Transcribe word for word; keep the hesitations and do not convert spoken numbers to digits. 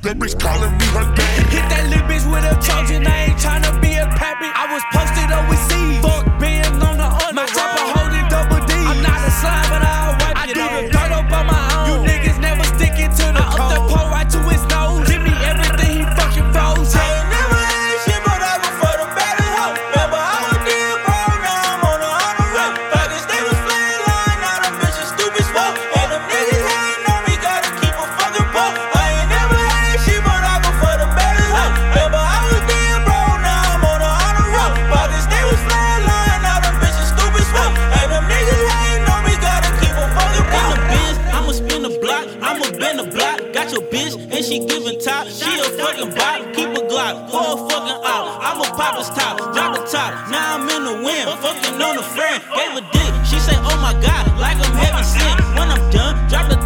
that bitch calling me her daddy. Hit that little bitch with a Trojan, I ain't tryna be a pappy. I was posted overseas, fuck being on the under. My chopper holding double D. I'm not a slime, but I'll wipe I it I do the dirt up on my own. You niggas never sticking to the I code. I up the pole right to his nose. Give me everything he fucking froze. I ain't never had shit, but I go for the better help. Remember I was dead broke, now I'm on the honor roll. Pockets they was flat line, now them bitches stupid fuck. And them niggas hating on me, gotta keep a fucking buck. I ain't never had shit, but I go for the better help. Remember I was dead broke, now I'm on the honor roll. Pockets they was flat line, now them bitches stupid fuck. And them niggas hating on me, gotta keep a fucking buck. In the biz, I'ma spin the block, I'ma bend the block. Got your bitch and she giving top. She a fucking bot, keep a Glock, pour a fucking out. I'ma pop his top, drop the top. Now I'm in the wind, fucking on a friend. Gave a dick, she say, oh my god, like I'm heaven sent. When I'm done, drop the